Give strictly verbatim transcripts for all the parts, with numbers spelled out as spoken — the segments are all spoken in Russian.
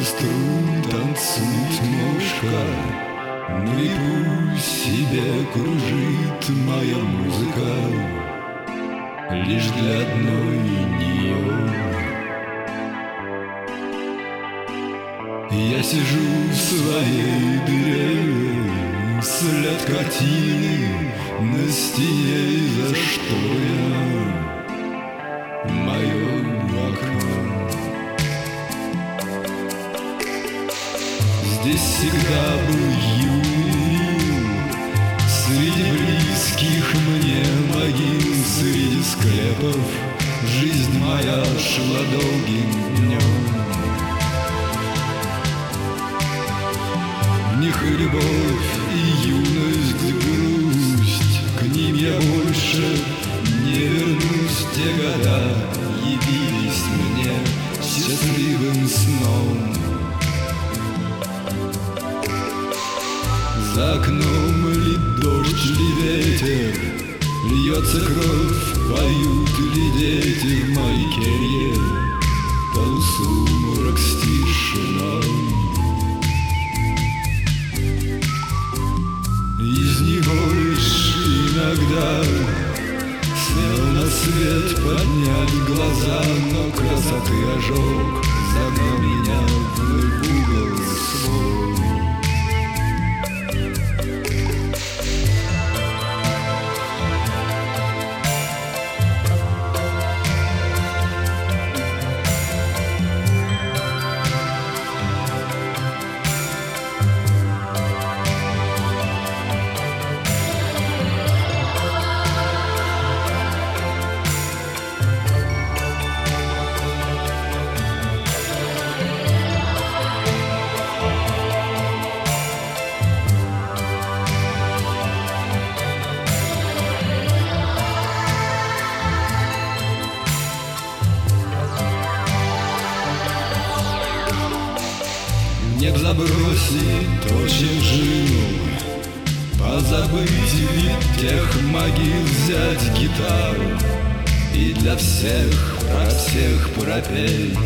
струн танцует мошка, ну и пусть себе кружит моя музыка лишь для одной нее. Я сижу в своей дыре, след картины на стене, и за шторой мое окно. Здесь всегда был юный, среди близких мне могил, среди склепов жизнь моя шла долгим днем. В них и любовь, и юность, грусть, к ним я больше не вернусь. Те года явились мне счастливым сном. За окном ли дождь, ли ветер, льется кровь, поют ли дети в моей келье, полусумрак с тишиной. Из него лишь иногда смел на свет поднять глаза, но красоты ожог загнал меня в угол свой. Не забросить то, чем жил, позабыть вид тех могил, взять гитару и для всех про всех пропеть.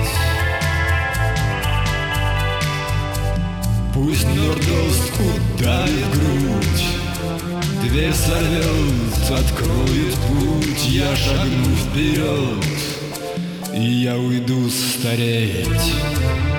Пусть нордост удавит грудь, дверь сорвет, откроет путь. Я шагну вперед, и я уйду стареть.